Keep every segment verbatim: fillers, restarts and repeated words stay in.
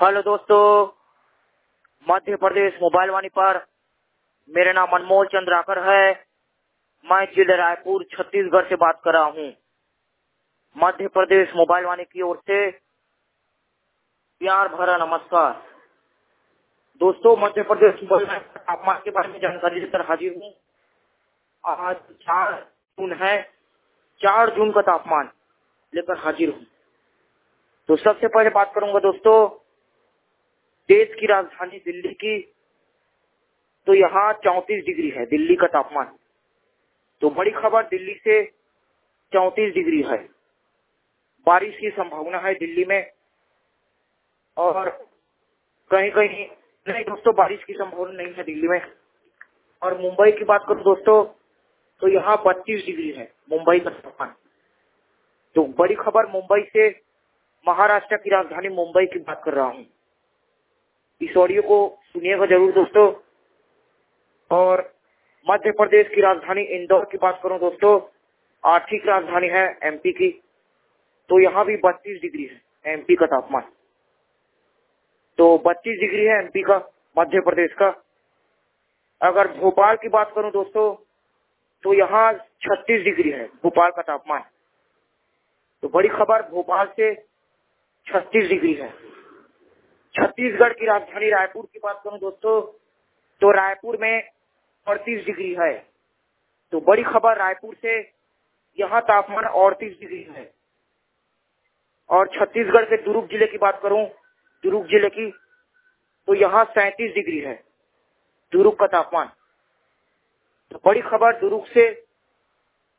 Hello दोस्तों, Madhya Pradesh mobile वाणी पर मेरा नाम अनमोल चंद्राकर है। मैं जिले रायपुर छत्तीसगढ़ से बात कर रहा हूँ। मध्य प्रदेश मोबाइल वाणी की ओर से प्यार भरा नमस्कार। दोस्तों, मध्य प्रदेश मोबाइल वाणी के तापमान के बारे में जानकारी लेकर हाजिर हूँ। आज चार जून है। चार जून का तापमान लेकर हाजिर हूँ। तो सबसे पहले बात करूंगा दोस्तों देश की राजधानी दिल्ली की। तो यहाँ चौंतीस डिग्री है दिल्ली का तापमान। तो बड़ी खबर, दिल्ली से चौंतीस डिग्री है। बारिश की संभावना है दिल्ली में, और कहीं कहीं नहीं दोस्तों, बारिश की संभावना नहीं है दिल्ली में। और मुंबई की बात करूं दोस्तों, तो यहाँ बत्तीस डिग्री है मुंबई का तापमान। तो बड़ी खबर, मुंबई से महाराष्ट्र की राजधानी मुंबई की बात कर रहा हूँ। इस ऑडियो को सुनिएगा जरूर दोस्तों। और मध्य प्रदेश की राजधानी इंदौर की बात करूं दोस्तों, आर्थिक राजधानी है एमपी की। तो यहाँ भी बत्तीस डिग्री है एमपी का तापमान। तो बत्तीस डिग्री है एमपी का, मध्य प्रदेश का। अगर भोपाल की बात करूं दोस्तों, तो यहाँ छत्तीस डिग्री है भोपाल का तापमान। तो बड़ी खबर, भोपाल से छत्तीस डिग्री है। छत्तीसगढ़ की राजधानी रायपुर की बात करूं दोस्तों, तो रायपुर में अड़तीस डिग्री है। तो बड़ी खबर, रायपुर से यहाँ तापमान अड़तीस डिग्री है। और छत्तीसगढ़ के दुर्ग जिले की बात करूं, दुर्ग जिले की, तो यहाँ सैंतीस डिग्री है दुर्ग का तापमान। तो बड़ी खबर, दुर्ग से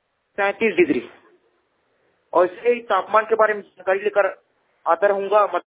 सैंतीस डिग्री। और इससे ही तापमान के बारे में जानकारी लेकर आता रहूंगा।